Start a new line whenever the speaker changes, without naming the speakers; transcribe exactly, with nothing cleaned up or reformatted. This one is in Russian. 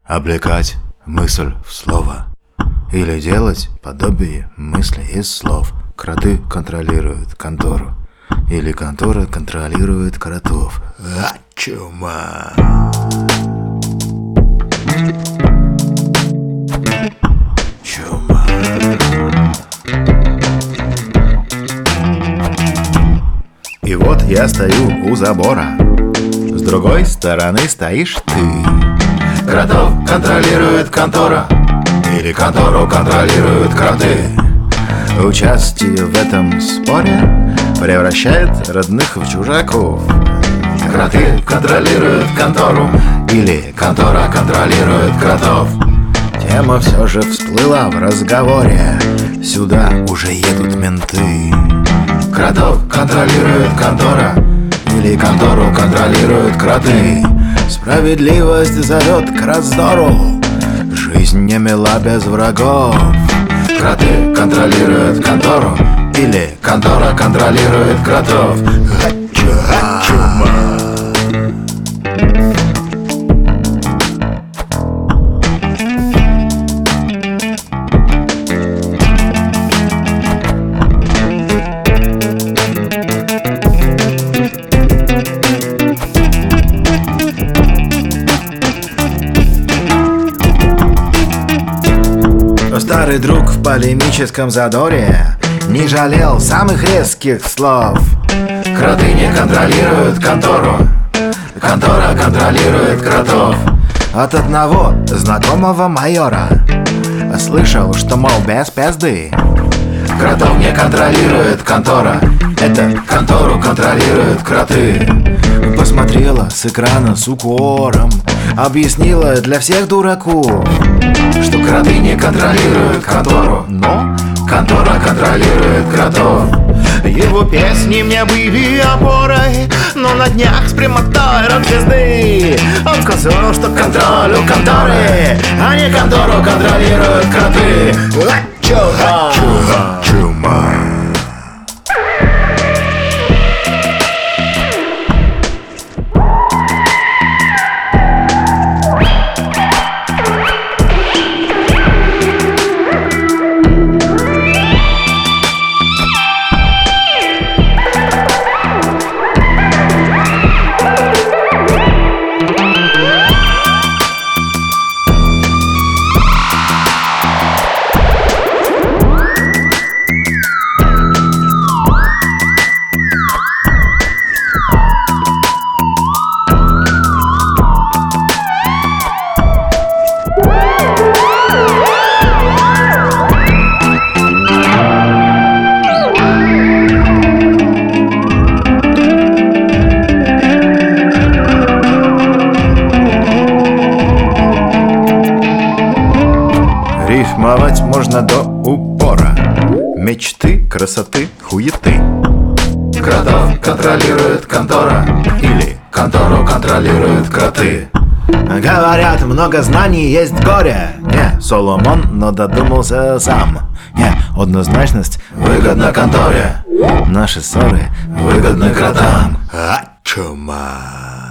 Облекать мысль в слово или делать подобие мысли из слов. Кроты контролируют контору или контора контролирует кротов. А, чума! Чума! И вот я стою у забора, с другой стороны стоишь ты. Кротов контролирует контора или контору контролируют кроты. Участие в этом споре превращает родных в чужаков. Кроты контролируют контору или контора контролирует кротов. Тема все же всплыла в разговоре. Сюда уже едут менты. Кротов контролирует контора или контору контролируют кроты. Справедливость зовет к раздору. Жизнь не мила без врагов. Кроты контролируют контору или контора контролирует кротов. Чума. Старый друг в полемическом задоре не жалел самых резких слов. Кроты не контролируют контору, контора контролирует кротов. От одного знакомого майора слышал, что, мол, без пизды. Кротов не контролирует контора, это контору контролируют кроты. Посмотрела с экрана с укором, объяснила для всех дураков, что кроты не контролируют контору, но контора контролирует кротов. Его песни мне были опорой, но на днях с прямотой рок-звезды он сказал, что контроль у конторы, а не контору контролируют кроты. Чума! Чума! Чума! Рифмовать можно до упора. Мечты, красоты, хуеты. Кротов контролирует контора или контору контролируют кроты. Говорят, много знаний есть горе. Не Соломон, но додумался сам. Не, однозначность выгодна конторе. Наши ссоры выгодны кротам. А, чума.